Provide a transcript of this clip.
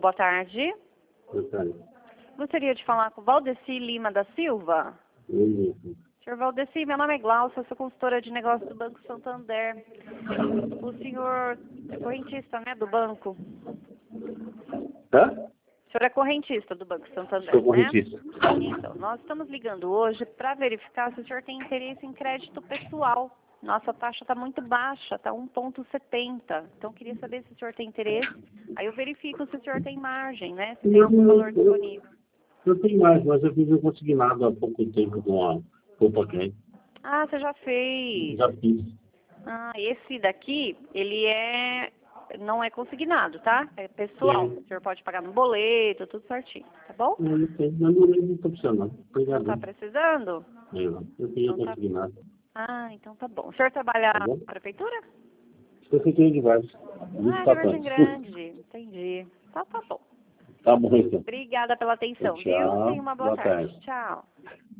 boa tarde. Boa tarde. Gostaria de falar com Valdeci Lima da Silva. Senhor Valdeci, meu nome é Glaucia, sou consultora de negócios do Banco Santander. O senhor é correntista, né, do banco? Hã? O senhor é correntista do Banco Santander, Sou correntista. né? Então, nós estamos ligando hoje para verificar se o senhor tem interesse em crédito pessoal. Nossa taxa está muito baixa, está 1,70. Então, queria saber se o senhor tem interesse. Aí eu verifico se o senhor tem margem, né? Se tem algum valor disponível. Eu tenho mais, mas eu fiz um consignado há pouco tempo com a Copa Crédito. Ah, você já fez. Já fiz. Ah, esse daqui, ele não é consignado, tá? É pessoal. Sim. O senhor pode pagar no boleto, tudo certinho, tá bom? Eu não tenho, eu não lembro do profissional. Não Obrigado. tá precisando? Eu tenho Então tá. consignado. Ah, então tá bom. O senhor trabalha Tá bom? na prefeitura? Prefeitura de Vargas. Ah, de Vargem Grande. Entendi. Tá bom. Tá bom, então. Obrigada pela atenção, viu? Tchau. Tenha uma boa tarde. Tchau.